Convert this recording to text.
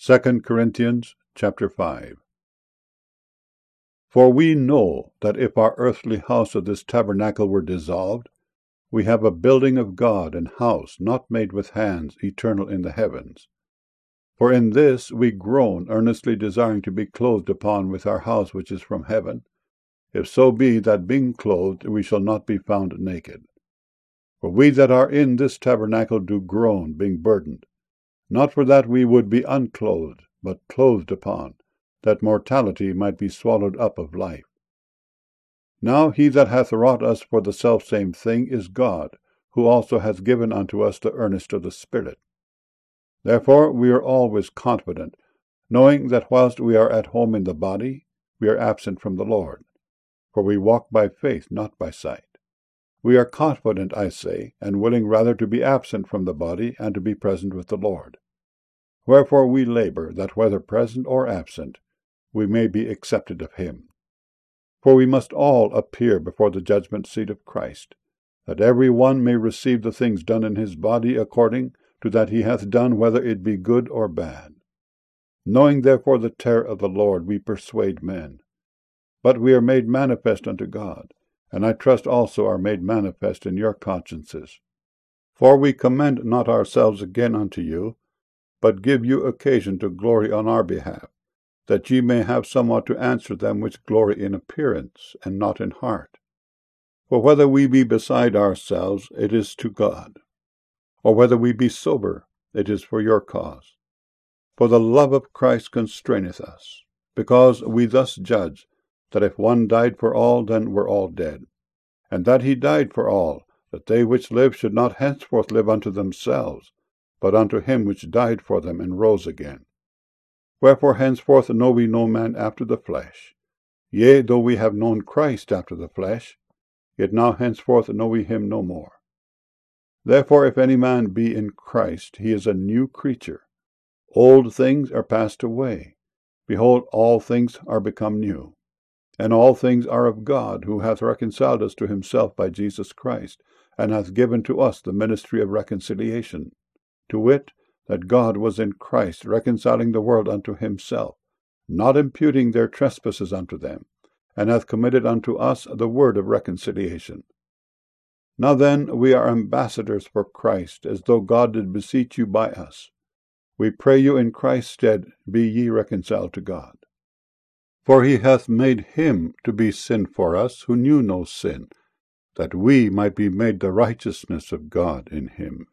2 Corinthians chapter 5. For we know that if our earthly house of this tabernacle were dissolved, we have a building of God, an house not made with hands, eternal in the heavens. For in this we groan, earnestly desiring to be clothed upon with our house which is from heaven, if so be that being clothed we shall not be found naked. For we that are in this tabernacle do groan, being burdened, not for that we would be unclothed, but clothed upon, that mortality might be swallowed up of life. Now he that hath wrought us for the selfsame thing is God, who also hath given unto us the earnest of the Spirit. Therefore we are always confident, knowing that whilst we are at home in the body, we are absent from the Lord. For we walk by faith, not by sight. We are confident, I say, and willing rather to be absent from the body, and to be present with the Lord. Wherefore we labor, that whether present or absent, we may be accepted of him. For we must all appear before the judgment seat of Christ, that every one may receive the things done in his body according to that he hath done, whether it be good or bad. Knowing therefore the terror of the Lord, we persuade men. But we are made manifest unto God, and I trust also are made manifest in your consciences. For we commend not ourselves again unto you, but give you occasion to glory on our behalf, that ye may have somewhat to answer them which glory in appearance, and not in heart. For whether we be beside ourselves, it is to God, or whether we be sober, it is for your cause. For the love of Christ constraineth us, because we thus judge, that if one died for all, then were all dead, and that he died for all, that they which live should not henceforth live unto themselves, but unto him which died for them and rose again. Wherefore henceforth know we no man after the flesh. Yea, though we have known Christ after the flesh, yet now henceforth know we him no more. Therefore if any man be in Christ, he is a new creature. Old things are passed away. Behold, all things are become new. And all things are of God, who hath reconciled us to himself by Jesus Christ, and hath given to us the ministry of reconciliation, to wit, that God was in Christ, reconciling the world unto himself, not imputing their trespasses unto them, and hath committed unto us the word of reconciliation. Now then, we are ambassadors for Christ, as though God did beseech you by us. We pray you in Christ's stead, be ye reconciled to God. For he hath made him to be sin for us, who knew no sin, that we might be made the righteousness of God in him.